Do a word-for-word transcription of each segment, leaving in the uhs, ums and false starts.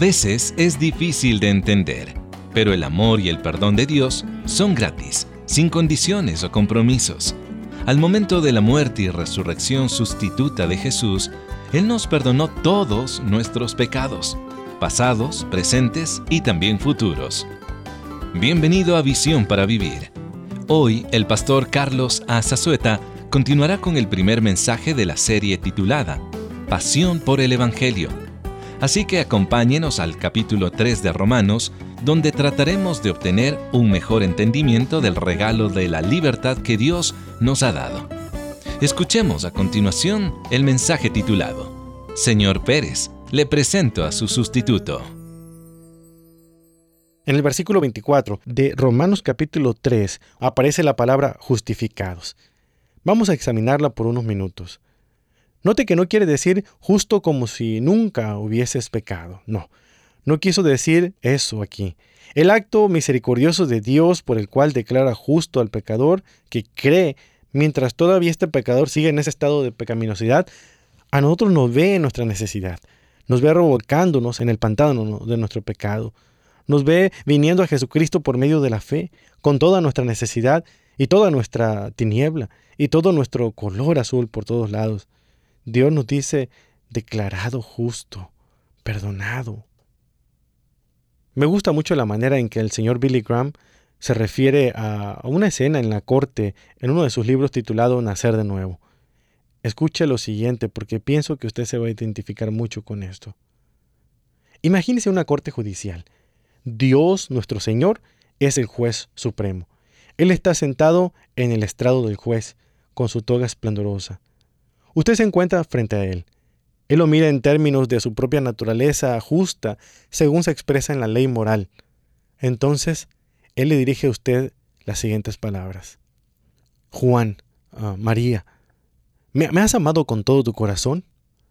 veces es difícil de entender, pero el amor y el perdón de Dios son gratis, sin condiciones o compromisos. Al momento de la muerte y resurrección sustituta de Jesús, Él nos perdonó todos nuestros pecados, pasados, presentes y también futuros. Bienvenido a Visión para Vivir. Hoy, el pastor Carlos A. Zazueta continuará con el primer mensaje de la serie titulada Pasión por el Evangelio. Así que acompáñenos al capítulo tres de Romanos, donde trataremos de obtener un mejor entendimiento del regalo de la libertad que Dios nos ha dado. Escuchemos a continuación el mensaje titulado Señor Pérez, le presento a su sustituto. En el versículo veinticuatro de Romanos capítulo tres aparece la palabra justificados. Vamos a examinarla por unos minutos. Note que no quiere decir justo como si nunca hubieses pecado. No, no quiso decir eso aquí. El acto misericordioso de Dios por el cual declara justo al pecador que cree mientras todavía este pecador sigue en ese estado de pecaminosidad, a nosotros nos ve en nuestra necesidad. Nos ve revolcándonos en el pantano de nuestro pecado. Nos ve viniendo a Jesucristo por medio de la fe, con toda nuestra necesidad y toda nuestra tiniebla y todo nuestro color azul por todos lados. Dios nos dice, declarado justo, perdonado. Me gusta mucho la manera en que el señor Billy Graham se refiere a una escena en la corte en uno de sus libros titulado Nacer de Nuevo. Escuche lo siguiente porque pienso que usted se va a identificar mucho con esto. Imagínese una corte judicial. Dios, nuestro Señor, es el juez supremo. Él está sentado en el estrado del juez, con su toga esplendorosa. Usted se encuentra frente a Él. Él lo mira en términos de su propia naturaleza justa, según se expresa en la ley moral. Entonces, Él le dirige a usted las siguientes palabras. Juan, uh, María, ¿me, ¿me has amado con todo tu corazón?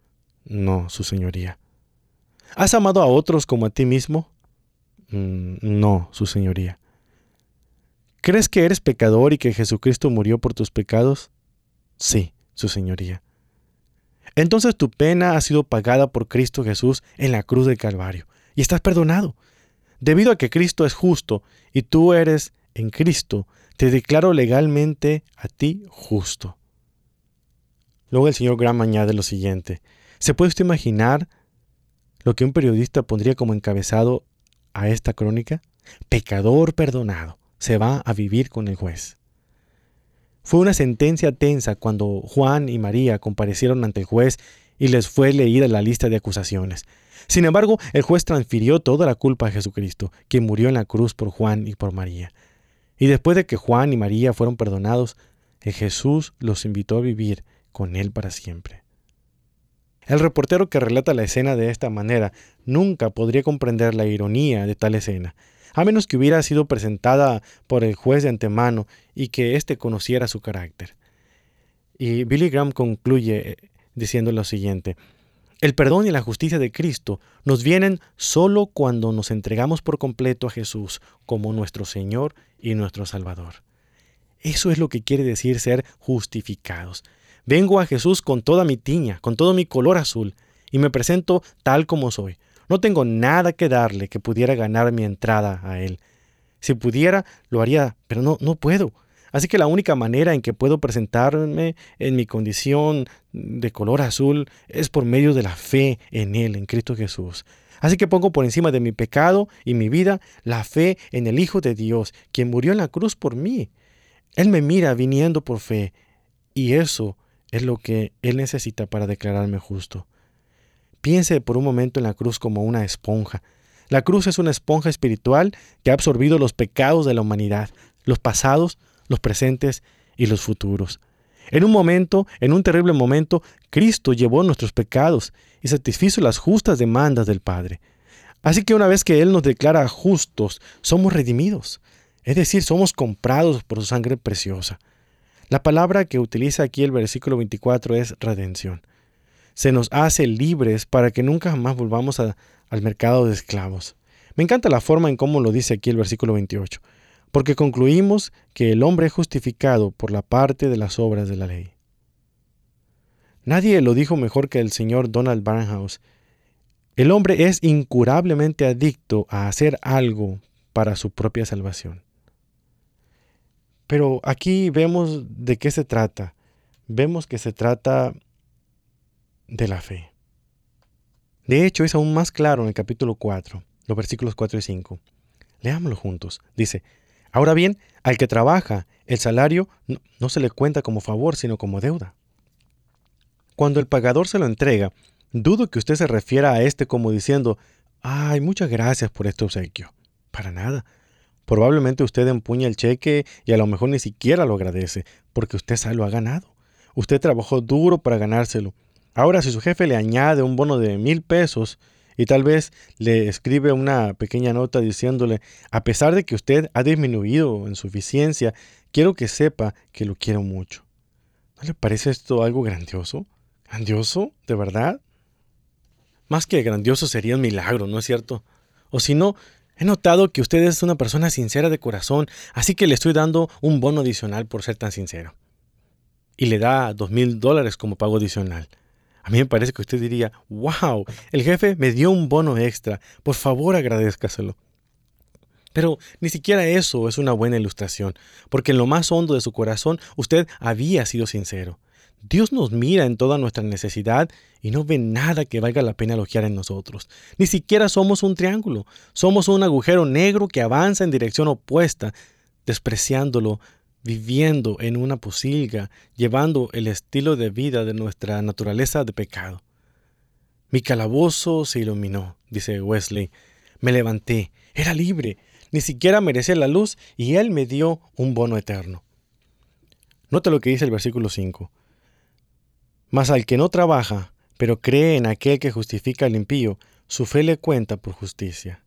No, su señoría. ¿Has amado a otros como a ti mismo? Mm, no, su señoría. ¿Crees que eres pecador y que Jesucristo murió por tus pecados? Sí, su señoría. Entonces tu pena ha sido pagada por Cristo Jesús en la cruz del Calvario y estás perdonado. Debido a que Cristo es justo y tú eres en Cristo, te declaro legalmente a ti justo. Luego el señor Graham añade lo siguiente. ¿Se puede usted imaginar lo que un periodista pondría como encabezado a esta crónica? Pecador perdonado, se va a vivir con el juez. Fue una sentencia tensa cuando Juan y María comparecieron ante el juez y les fue leída la lista de acusaciones. Sin embargo, el juez transfirió toda la culpa a Jesucristo, quien murió en la cruz por Juan y por María. Y después de que Juan y María fueron perdonados, el Jesús los invitó a vivir con Él para siempre. El reportero que relata la escena de esta manera nunca podría comprender la ironía de tal escena, a menos que hubiera sido presentada por el juez de antemano y que éste conociera su carácter. Y Billy Graham concluye diciendo lo siguiente. El perdón y la justicia de Cristo nos vienen solo cuando nos entregamos por completo a Jesús como nuestro Señor y nuestro Salvador. Eso es lo que quiere decir ser justificados. Vengo a Jesús con toda mi tiña, con todo mi color azul, y me presento tal como soy. No tengo nada que darle que pudiera ganar mi entrada a Él. Si pudiera, lo haría, pero no, no puedo. Así que la única manera en que puedo presentarme en mi condición de color azul es por medio de la fe en Él, en Cristo Jesús. Así que pongo por encima de mi pecado y mi vida la fe en el Hijo de Dios, quien murió en la cruz por mí. Él me mira viniendo por fe, y eso es lo que Él necesita para declararme justo. Piense por un momento en la cruz como una esponja. La cruz es una esponja espiritual que ha absorbido los pecados de la humanidad, los pasados, los presentes y los futuros. En un momento, en un terrible momento, Cristo llevó nuestros pecados y satisfizo las justas demandas del Padre. Así que una vez que Él nos declara justos, somos redimidos. Es decir, somos comprados por su sangre preciosa. La palabra que utiliza aquí el versículo veinticuatro es redención. Se nos hace libres para que nunca jamás volvamos a, al mercado de esclavos. Me encanta la forma en cómo lo dice aquí el versículo veintiocho, porque concluimos que el hombre es justificado por la parte de las obras de la ley. Nadie lo dijo mejor que el señor Donald Barnhouse. El hombre es incurablemente adicto a hacer algo para su propia salvación. Pero aquí vemos de qué se trata. Vemos que se trata de la fe. De hecho, es aún más claro en el capítulo cuatro, los versículos cuatro y cinco. Leámoslo juntos. Dice, ahora bien, al que trabaja, el salario no, no se le cuenta como favor, sino como deuda. Cuando el pagador se lo entrega, dudo que usted se refiera a este como diciendo, ay, muchas gracias por este obsequio. Para nada. Probablemente usted empuña el cheque y a lo mejor ni siquiera lo agradece, porque usted se lo ha ganado. Usted trabajó duro para ganárselo. Ahora, si su jefe le añade un bono de mil pesos y tal vez le escribe una pequeña nota diciéndole, a pesar de que usted ha disminuido en su eficiencia, quiero que sepa que lo quiero mucho. ¿No le parece esto algo grandioso? ¿Grandioso? ¿De verdad? Más que grandioso sería un milagro, ¿no es cierto? O si no, he notado que usted es una persona sincera de corazón, así que le estoy dando un bono adicional por ser tan sincero. Y le da dos mil dólares como pago adicional. A mí me parece que usted diría, wow, el jefe me dio un bono extra, por favor agradézcaselo. Pero ni siquiera eso es una buena ilustración, porque en lo más hondo de su corazón usted había sido sincero. Dios nos mira en toda nuestra necesidad y no ve nada que valga la pena elogiar en nosotros. Ni siquiera somos un triángulo, somos un agujero negro que avanza en dirección opuesta, despreciándolo, viviendo en una posilga, llevando el estilo de vida de nuestra naturaleza de pecado. Mi calabozo se iluminó, dice Wesley. Me levanté, era libre, ni siquiera merecía la luz y Él me dio un bono eterno. Nota lo que dice el versículo cinco. Mas al que no trabaja, pero cree en aquel que justifica al impío, su fe le cuenta por justicia.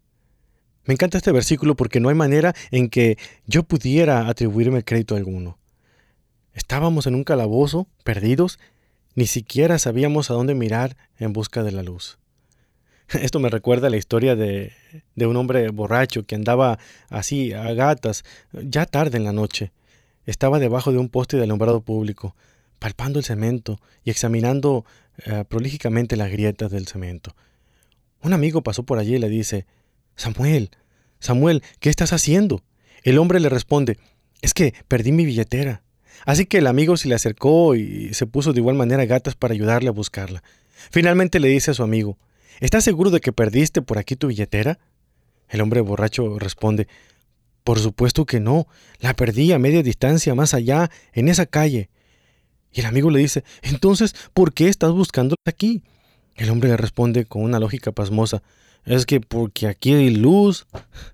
Me encanta este versículo porque no hay manera en que yo pudiera atribuirme crédito alguno. Estábamos en un calabozo, perdidos, ni siquiera sabíamos a dónde mirar en busca de la luz. Esto me recuerda a la historia de, de un hombre borracho que andaba así a gatas, ya tarde en la noche. Estaba debajo de un poste de alumbrado público, palpando el cemento y examinando uh, prolígicamente las grietas del cemento. Un amigo pasó por allí y le dice, Samuel, Samuel, ¿qué estás haciendo? El hombre le responde, es que perdí mi billetera. Así que el amigo se le acercó y se puso de igual manera a gatas para ayudarle a buscarla. Finalmente le dice a su amigo, ¿estás seguro de que perdiste por aquí tu billetera? El hombre borracho responde, por supuesto que no, la perdí a media distancia más allá, en esa calle. Y el amigo le dice, entonces, ¿por qué estás buscándola aquí? El hombre le responde con una lógica pasmosa, es que porque aquí hay luz.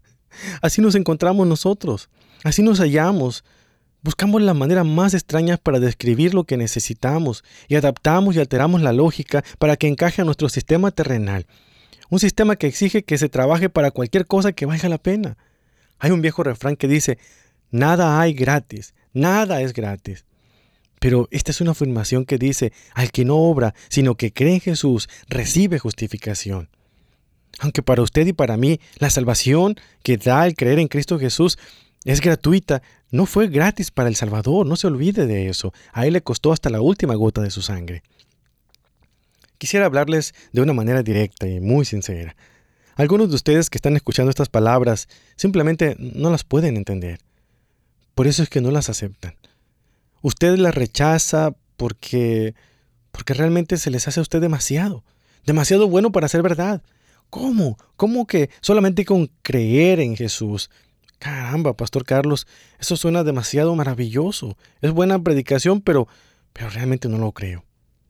Así nos encontramos nosotros, así nos hallamos. Buscamos la manera más extraña para describir lo que necesitamos y adaptamos y alteramos la lógica para que encaje a nuestro sistema terrenal. Un sistema que exige que se trabaje para cualquier cosa que valga la pena. Hay un viejo refrán que dice, nada hay gratis, nada es gratis. Pero esta es una afirmación que dice, al que no obra, sino que cree en Jesús, recibe justificación. Aunque para usted y para mí, la salvación que da el creer en Cristo Jesús es gratuita, no fue gratis para el Salvador, no se olvide de eso. A Él le costó hasta la última gota de su sangre. Quisiera hablarles de una manera directa y muy sincera. Algunos de ustedes que están escuchando estas palabras simplemente no las pueden entender. Por eso es que no las aceptan. Usted las rechaza porque, porque realmente se les hace a usted demasiado. Demasiado bueno para ser verdad. ¿Cómo? ¿Cómo que solamente con creer en Jesús? Caramba, Pastor Carlos, eso suena demasiado maravilloso. Es buena predicación, pero, pero realmente no lo creo.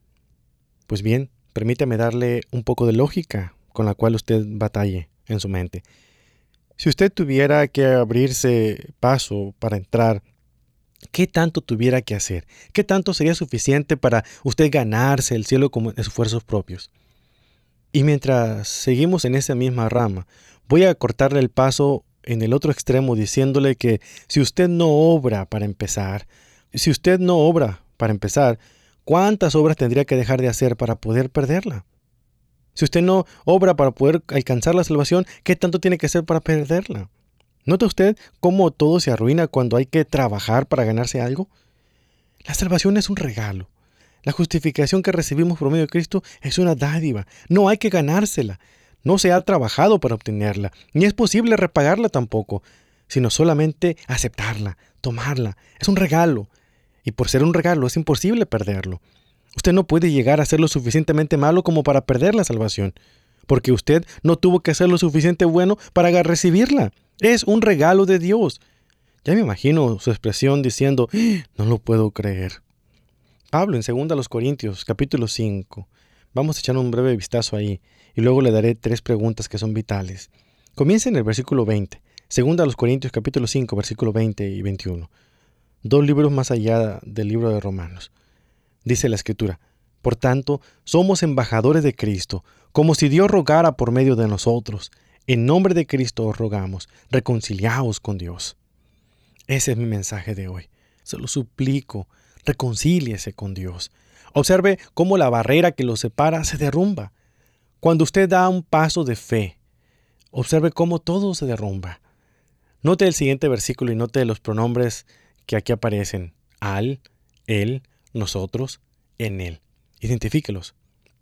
Pues bien, permítame darle un poco de lógica con la cual usted batalle en su mente. Si usted tuviera que abrirse paso para entrar, ¿qué tanto tuviera que hacer? ¿Qué tanto sería suficiente para usted ganarse el cielo con esfuerzos propios? Y mientras seguimos en esa misma rama, voy a cortarle el paso en el otro extremo diciéndole que si usted no obra para empezar, si usted no obra para empezar, ¿cuántas obras tendría que dejar de hacer para poder perderla? Si usted no obra para poder alcanzar la salvación, ¿qué tanto tiene que hacer para perderla? ¿Nota usted cómo todo se arruina cuando hay que trabajar para ganarse algo? La salvación es un regalo. La justificación que recibimos por medio de Cristo es una dádiva. No hay que ganársela. No se ha trabajado para obtenerla, ni es posible repagarla tampoco, sino solamente aceptarla, tomarla. Es un regalo. Y por ser un regalo es imposible perderlo. Usted no puede llegar a ser lo suficientemente malo como para perder la salvación, porque usted no tuvo que ser lo suficiente bueno para recibirla. Es un regalo de Dios. Ya me imagino su expresión diciendo, no lo puedo creer. Pablo en segunda a los Corintios, capítulo cinco. Vamos a echar un breve vistazo ahí, y luego le daré tres preguntas que son vitales. Comienza en el versículo veinte. segunda a los Corintios, capítulo cinco, versículo veinte y veintiuno. Dos libros más allá del libro de Romanos. Dice la Escritura, por tanto, somos embajadores de Cristo, como si Dios rogara por medio de nosotros. En nombre de Cristo os rogamos, reconciliaos con Dios. Ese es mi mensaje de hoy. Se lo suplico, reconcíliese con Dios. Observe cómo la barrera que los separa se derrumba. Cuando usted da un paso de fe, observe cómo todo se derrumba. Note el siguiente versículo y note los pronombres que aquí aparecen. Al, él, nosotros, en él. Identifíquelos.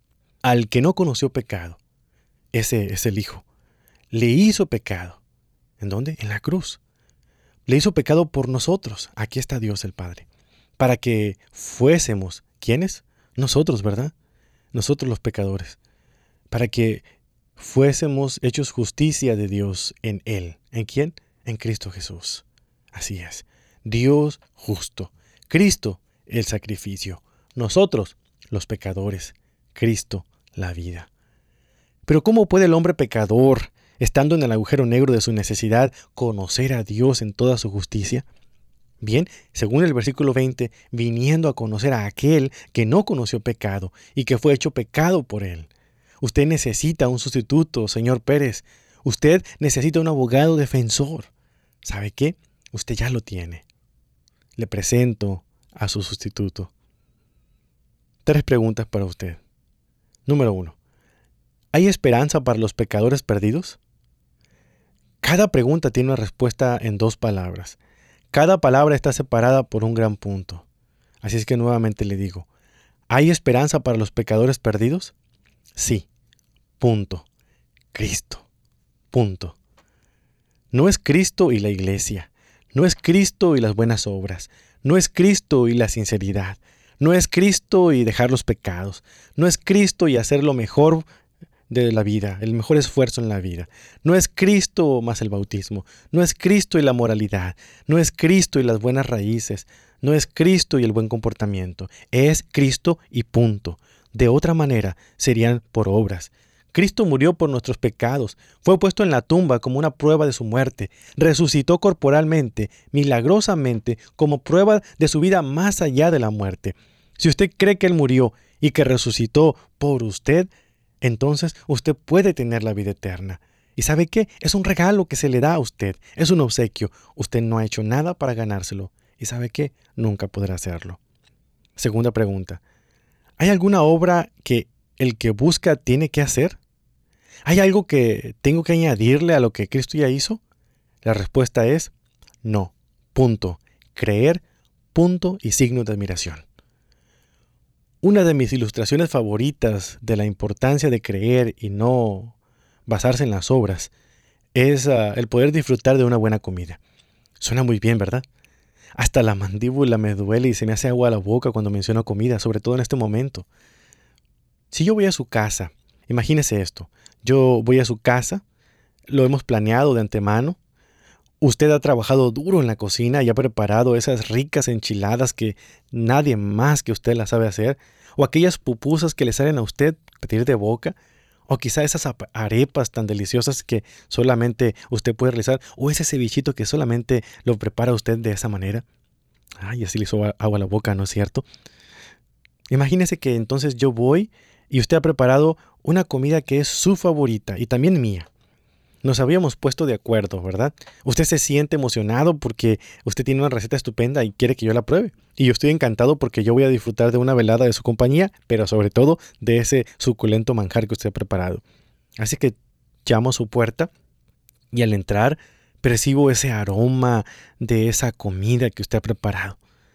Al que no conoció pecado, ese es el Hijo. Le hizo pecado. ¿En dónde? En la cruz. Le hizo pecado por nosotros. Aquí está Dios el Padre. Para que fuésemos, ¿quiénes? Nosotros, ¿verdad? Nosotros los pecadores. Para que fuésemos hechos justicia de Dios en Él. ¿En quién? En Cristo Jesús. Así es. Dios justo. Cristo, el sacrificio. Nosotros, los pecadores. Cristo, la vida. Pero ¿cómo puede el hombre pecador, estando en el agujero negro de su necesidad, conocer a Dios en toda su justicia? Bien, según el versículo veinte, viniendo a conocer a aquel que no conoció pecado y que fue hecho pecado por él. Usted necesita un sustituto, señor Pérez. Usted necesita un abogado defensor. ¿Sabe qué? Usted ya lo tiene. Le presento a su sustituto. Tres preguntas para usted. Número uno. ¿Hay esperanza para los pecadores perdidos? Cada pregunta tiene una respuesta en dos palabras. Cada palabra está separada por un gran punto. Así es que nuevamente le digo, ¿hay esperanza para los pecadores perdidos? Sí. Punto. Cristo. Punto. No es Cristo y la iglesia. No es Cristo y las buenas obras. No es Cristo y la sinceridad. No es Cristo y dejar los pecados. No es Cristo y hacer lo mejor de la vida, el mejor esfuerzo en la vida. No es Cristo más el bautismo. No es Cristo y la moralidad. No es Cristo y las buenas raíces. No es Cristo y el buen comportamiento. Es Cristo y punto. De otra manera, serían por obras. Cristo murió por nuestros pecados, fue puesto en la tumba como una prueba de su muerte, resucitó corporalmente, milagrosamente, como prueba de su vida más allá de la muerte. Si usted cree que Él murió y que resucitó por usted, entonces usted puede tener la vida eterna. ¿Y sabe qué? Es un regalo que se le da a usted, es un obsequio. Usted no ha hecho nada para ganárselo. ¿Y sabe qué? Nunca podrá hacerlo. Segunda pregunta. ¿Hay alguna obra que el que busca tiene que hacer? ¿Hay algo que tengo que añadirle a lo que Cristo ya hizo? La respuesta es no. Punto. Creer, punto y signo de admiración. Una de mis ilustraciones favoritas de la importancia de creer y no basarse en las obras es uh, el poder disfrutar de una buena comida. Suena muy bien, ¿verdad? Hasta la mandíbula me duele y se me hace agua a la boca cuando menciono comida, sobre todo en este momento. Si yo voy a su casa, imagínese esto, yo voy a su casa, lo hemos planeado de antemano, usted ha trabajado duro en la cocina y ha preparado esas ricas enchiladas que nadie más que usted las sabe hacer, o aquellas pupusas que le salen a usted pedir de boca, o quizá esas arepas tan deliciosas que solamente usted puede realizar, o ese cevichito que solamente lo prepara usted de esa manera. Ay, así le hizo agua a la boca, ¿no es cierto? Imagínese que entonces yo voy y usted ha preparado una comida que es su favorita y también mía. Nos habíamos puesto de acuerdo, ¿verdad? Usted se siente emocionado porque usted tiene una receta estupenda y quiere que yo la pruebe. Y yo estoy encantado porque yo voy a disfrutar de una velada de su compañía, pero sobre todo de ese suculento manjar que usted ha preparado. Así que llamo a su puerta y al entrar percibo ese aroma de esa comida que usted ha preparado.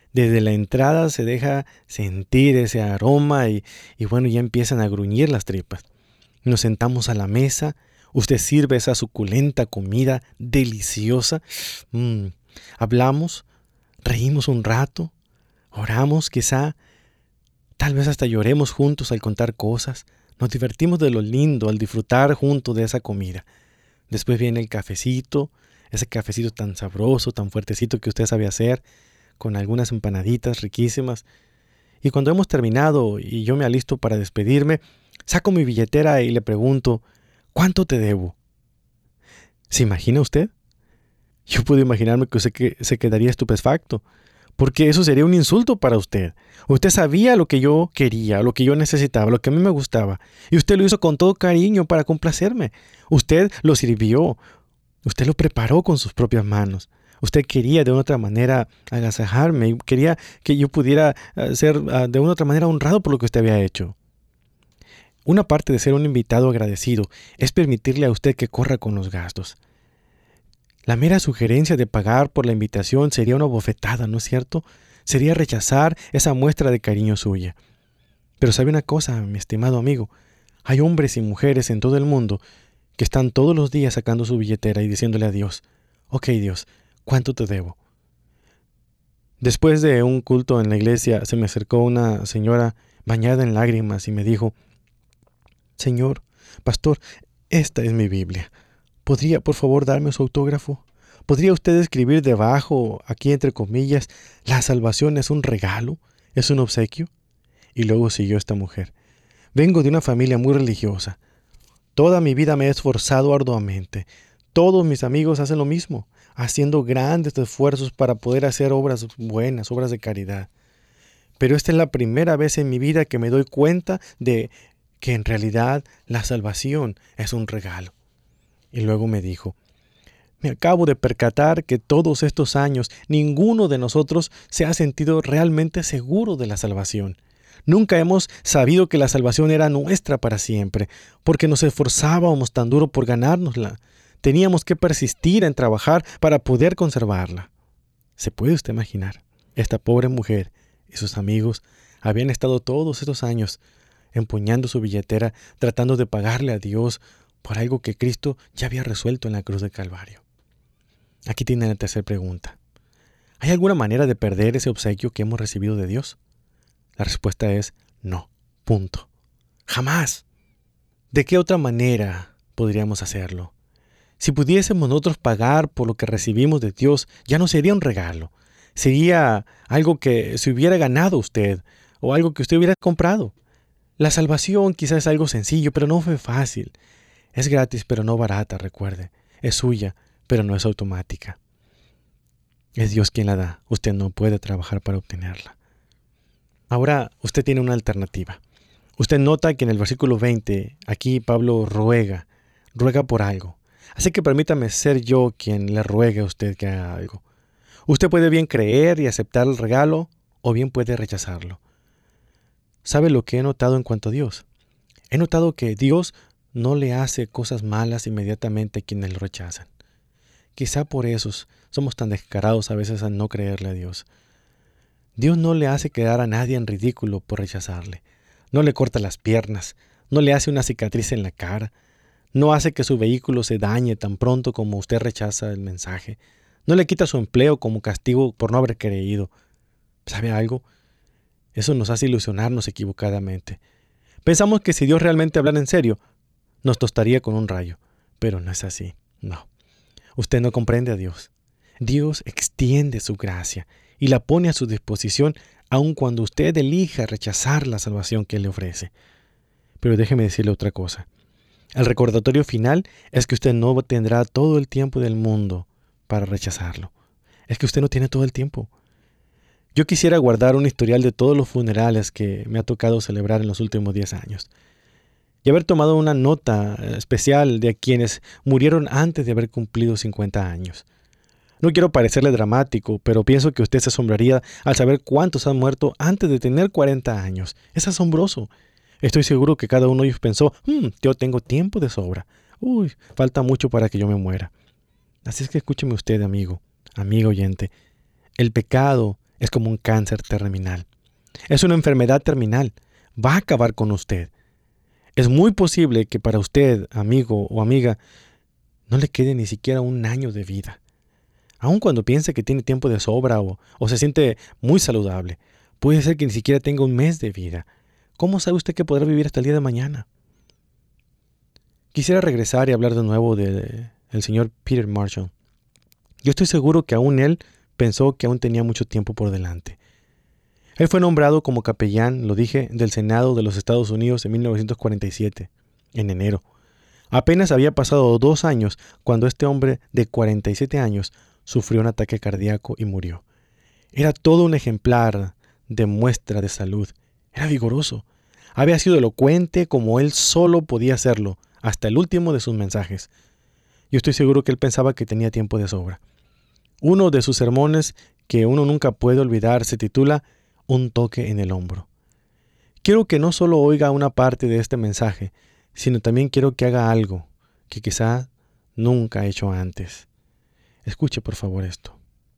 Desde la entrada se deja sentir ese aroma y, y bueno, ya empiezan a gruñir las tripas. Nos sentamos a la mesa, usted sirve esa suculenta comida deliciosa. Mm, hablamos, reímos un rato, oramos quizá, tal vez hasta lloremos juntos al contar cosas. Nos divertimos de lo lindo al disfrutar juntos de esa comida. Después viene el cafecito, ese cafecito tan sabroso, tan fuertecito que usted sabe hacer, con algunas empanaditas riquísimas. Y cuando hemos terminado y yo me alisto para despedirme, saco mi billetera y le pregunto, ¿cuánto te debo? ¿Se imagina usted? Yo puedo imaginarme que usted que se quedaría estupefacto, porque eso sería un insulto para usted. Usted sabía lo que yo quería, lo que yo necesitaba, lo que a mí me gustaba, y usted lo hizo con todo cariño para complacerme. Usted lo sirvió, usted lo preparó con sus propias manos. Usted quería de una otra manera agasajarme y quería que yo pudiera ser de una otra manera honrado por lo que usted había hecho. Una parte de ser un invitado agradecido es permitirle a usted que corra con los gastos. La mera sugerencia de pagar por la invitación sería una bofetada, ¿no es cierto? Sería rechazar esa muestra de cariño suya. Pero sabe una cosa, mi estimado amigo, hay hombres y mujeres en todo el mundo que están todos los días sacando su billetera y diciéndole a Dios, ok Dios, ¿cuánto te debo? Después de un culto en la iglesia, se me acercó una señora bañada en lágrimas y me dijo, Señor, pastor, esta es mi Biblia. ¿Podría, por favor, darme su autógrafo? ¿Podría usted escribir debajo, aquí entre comillas, la salvación es un regalo, es un obsequio? Y luego siguió esta mujer. Vengo de una familia muy religiosa. Toda mi vida me he esforzado arduamente. Todos mis amigos hacen lo mismo, haciendo grandes esfuerzos para poder hacer obras buenas, obras de caridad. Pero esta es la primera vez en mi vida que me doy cuenta de que en realidad la salvación es un regalo. Y luego me dijo, me acabo de percatar que todos estos años ninguno de nosotros se ha sentido realmente seguro de la salvación. Nunca hemos sabido que la salvación era nuestra para siempre, porque nos esforzábamos tan duro por ganárnosla. Teníamos que persistir en trabajar para poder conservarla. ¿Se puede usted imaginar? Esta pobre mujer y sus amigos habían estado todos estos años empuñando su billetera, tratando de pagarle a Dios por algo que Cristo ya había resuelto en la cruz del Calvario. Aquí tiene la tercera pregunta. ¿Hay alguna manera de perder ese obsequio que hemos recibido de Dios? La respuesta es no. Punto. Jamás. ¿De qué otra manera podríamos hacerlo? Si pudiésemos nosotros pagar por lo que recibimos de Dios, ya no sería un regalo. Sería algo que se hubiera ganado usted o algo que usted hubiera comprado. La salvación quizás es algo sencillo, pero no fue fácil. Es gratis, pero no barata, recuerde. Es suya, pero no es automática. Es Dios quien la da. Usted no puede trabajar para obtenerla. Ahora usted tiene una alternativa. Usted nota que en el versículo veinte, aquí Pablo ruega, ruega por algo. Así que permítame ser yo quien le ruegue a usted que haga algo. Usted puede bien creer y aceptar el regalo, o bien puede rechazarlo. ¿Sabe lo que he notado en cuanto a Dios? He notado que Dios no le hace cosas malas inmediatamente a quienes lo rechazan. Quizá por eso somos tan descarados a veces al no creerle a Dios. Dios no le hace quedar a nadie en ridículo por rechazarle. No le corta las piernas, no le hace una cicatriz en la cara, no hace que su vehículo se dañe tan pronto como usted rechaza el mensaje, no le quita su empleo como castigo por no haber creído. ¿Sabe algo? Eso nos hace ilusionarnos equivocadamente. Pensamos que si Dios realmente hablara en serio, nos tostaría con un rayo, pero no es así, no. Usted no comprende a Dios. Dios extiende su gracia y la pone a su disposición aun cuando usted elija rechazar la salvación que Él le ofrece. Pero déjeme decirle otra cosa. El recordatorio final es que usted no tendrá todo el tiempo del mundo para rechazarlo. Es que usted no tiene todo el tiempo. Yo quisiera guardar un historial de todos los funerales que me ha tocado celebrar en los últimos diez años. Y haber tomado una nota especial de quienes murieron antes de haber cumplido cincuenta años. No quiero parecerle dramático, pero pienso que usted se asombraría al saber cuántos han muerto antes de tener cuarenta años. Es asombroso. Estoy seguro que cada uno de ellos pensó, hmm, yo tengo tiempo de sobra. Uy, falta mucho para que yo me muera. Así es que escúcheme usted, amigo, amigo oyente. El pecado Es como un cáncer terminal. Es una enfermedad terminal. Va a acabar con usted. Es muy posible que para usted, amigo o amiga, no le quede ni siquiera un año de vida. Aun cuando piense que tiene tiempo de sobra o, o se siente muy saludable, puede ser que ni siquiera tenga un mes de vida. ¿Cómo sabe usted que podrá vivir hasta el día de mañana? Quisiera regresar y hablar de nuevo del señor Peter Marshall. Yo estoy seguro que aún él pensó que aún tenía mucho tiempo por delante. Él fue nombrado como capellán, lo dije, del Senado de los Estados Unidos en mil novecientos cuarenta y siete, en enero. Apenas había pasado dos años cuando este hombre de cuarenta y siete años sufrió un ataque cardíaco y murió. Era todo un ejemplar de muestra de salud. Era vigoroso. Había sido elocuente como él solo podía hacerlo, hasta el último de sus mensajes. Yo estoy seguro que él pensaba que tenía tiempo de sobra. Uno de sus sermones que uno nunca puede olvidar se titula Un toque en el hombro. Quiero que no solo oiga una parte de este mensaje, sino también quiero que haga algo que quizá nunca ha hecho antes. Escuche por favor esto.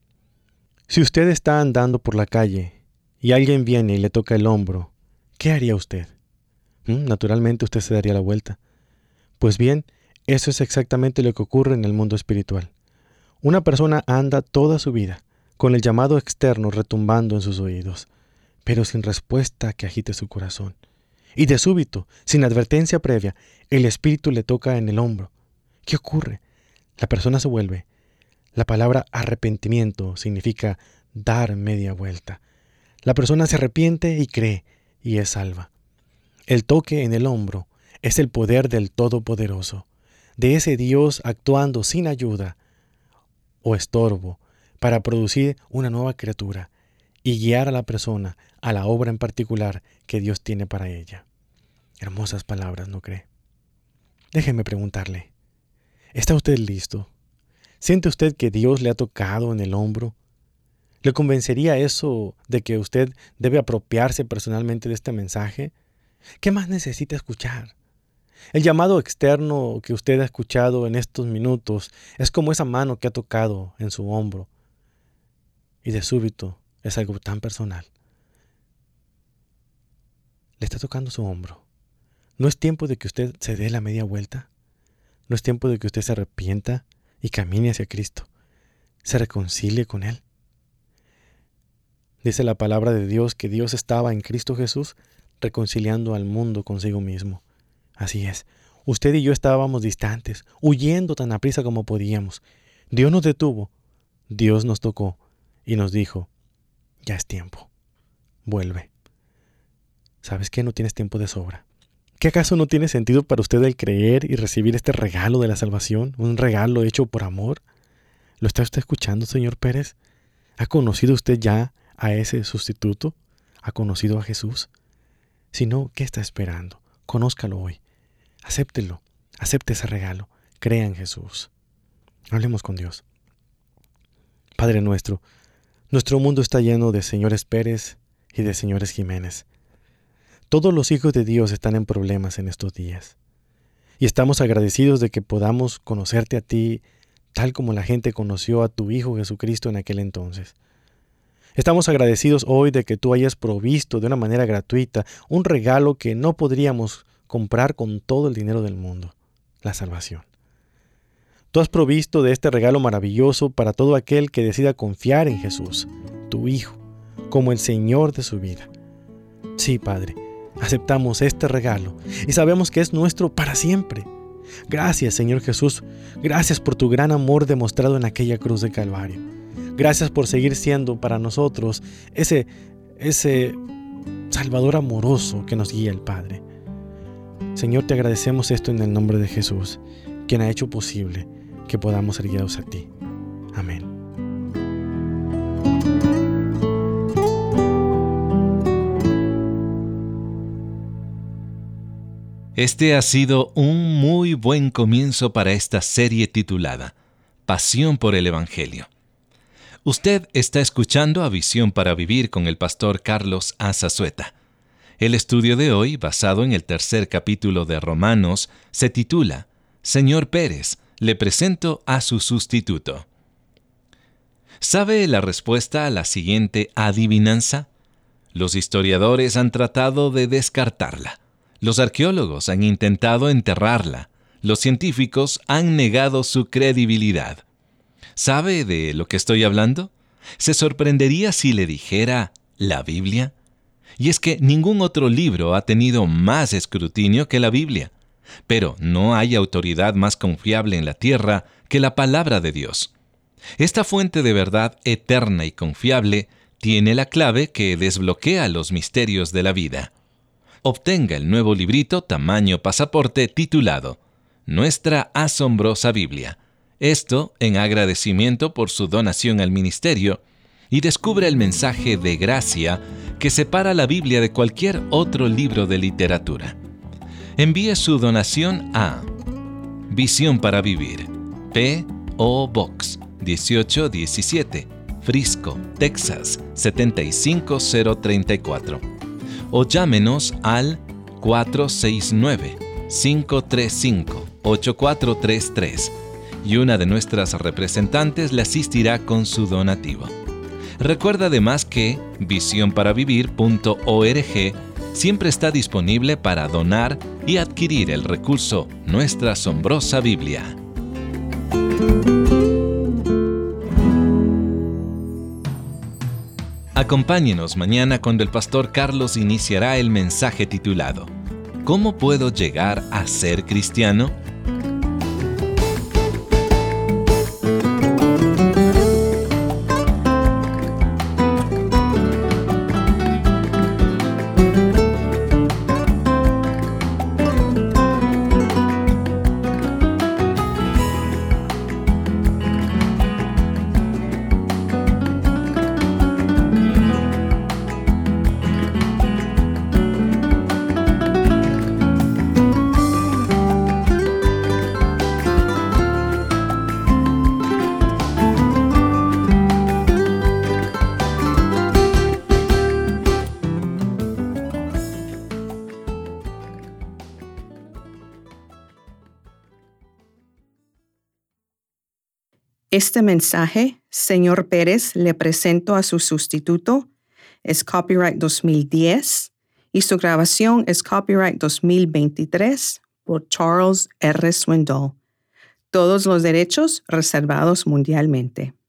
Si usted está andando por la calle y alguien viene y le toca el hombro, ¿qué haría usted? ¿Mm? Naturalmente usted se daría la vuelta. Pues bien, eso es exactamente lo que ocurre en el mundo espiritual. Una persona anda toda su vida con el llamado externo retumbando en sus oídos, pero sin respuesta que agite su corazón. Y de súbito, sin advertencia previa, el espíritu le toca en el hombro. ¿Qué ocurre? La persona se vuelve. La palabra arrepentimiento significa dar media vuelta. La persona se arrepiente y cree, y es salva. El toque en el hombro es el poder del Todopoderoso, de ese Dios actuando sin ayuda o estorbo para producir una nueva criatura y guiar a la persona a la obra en particular que Dios tiene para ella. Hermosas palabras, ¿no cree? Déjeme preguntarle, ¿está usted listo? ¿Siente usted que Dios le ha tocado en el hombro? ¿Le convencería eso de que usted debe apropiarse personalmente de este mensaje? ¿Qué más necesita escuchar? El llamado externo que usted ha escuchado en estos minutos es como esa mano que ha tocado en su hombro. Y de súbito es algo tan personal. Le está tocando su hombro. ¿No es tiempo de que usted se dé la media vuelta? ¿No es tiempo de que usted se arrepienta y camine hacia Cristo? ¿Se reconcilie con Él? Dice la palabra de Dios que Dios estaba en Cristo Jesús reconciliando al mundo consigo mismo. Así es, usted y yo estábamos distantes, huyendo tan aprisa como podíamos. Dios nos detuvo, Dios nos tocó y nos dijo, ya es tiempo, vuelve. ¿Sabes qué? No tienes tiempo de sobra. ¿Qué acaso no tiene sentido para usted el creer y recibir este regalo de la salvación? Un regalo hecho por amor. ¿Lo está usted escuchando, señor Pérez? ¿Ha conocido usted ya a ese sustituto? ¿Ha conocido a Jesús? Si no, ¿qué está esperando? Conózcalo hoy. Acéptelo. Acepte ese regalo. Crea en Jesús. Hablemos con Dios. Padre nuestro, nuestro mundo está lleno de señores Pérez y de señores Jiménez. Todos los hijos de Dios están en problemas en estos días. Y estamos agradecidos de que podamos conocerte a ti tal como la gente conoció a tu Hijo Jesucristo en aquel entonces. Estamos agradecidos hoy de que tú hayas provisto de una manera gratuita un regalo que no podríamos comprar con todo el dinero del mundo, la salvación. Tú has provisto de este regalo maravilloso para todo aquel que decida confiar en Jesús, tu Hijo, como el Señor de su vida. Sí, Padre, aceptamos este regalo y sabemos que es nuestro para siempre. Gracias, Señor Jesús. Gracias por tu gran amor demostrado en aquella cruz de Calvario. Gracias por seguir siendo para nosotros ese, ese Salvador amoroso que nos guía el Padre. Señor, te agradecemos esto en el nombre de Jesús, quien ha hecho posible que podamos ser guiados a ti. Amén. Este ha sido un muy buen comienzo para esta serie titulada Pasión por el Evangelio. Usted está escuchando a Visión para Vivir con el pastor Carlos A. Zazueta. El estudio de hoy, basado en el tercer capítulo de Romanos, se titula Señor Pérez, le presento a su sustituto. ¿Sabe la respuesta a la siguiente adivinanza? Los historiadores han tratado de descartarla. Los arqueólogos han intentado enterrarla. Los científicos han negado su credibilidad. ¿Sabe de lo que estoy hablando? ¿Se sorprendería si le dijera la Biblia? Y es que ningún otro libro ha tenido más escrutinio que la Biblia. Pero no hay autoridad más confiable en la tierra que la palabra de Dios. Esta fuente de verdad eterna y confiable tiene la clave que desbloquea los misterios de la vida. Obtenga el nuevo librito tamaño pasaporte titulado Nuestra asombrosa Biblia. Esto en agradecimiento por su donación al ministerio, y descubra el mensaje de gracia que separa la Biblia de cualquier otro libro de literatura. Envíe su donación a Visión para Vivir, P O Box dieciocho diecisiete, Frisco, Texas setenta y cinco cero treinta y cuatro, o llámenos al cuatro seis nueve, cinco tres cinco, ocho cuatro tres tres y una de nuestras representantes le asistirá con su donativo. Recuerda además que visión para vivir punto org siempre está disponible para donar y adquirir el recurso Nuestra asombrosa Biblia. Acompáñenos mañana cuando el pastor Carlos iniciará el mensaje titulado ¿Cómo puedo llegar a ser cristiano? Este mensaje, señor Pérez le presento a su sustituto, es copyright dos mil diez y su grabación es copyright dos mil veintitrés por Charles R. Swindoll. Todos los derechos reservados mundialmente.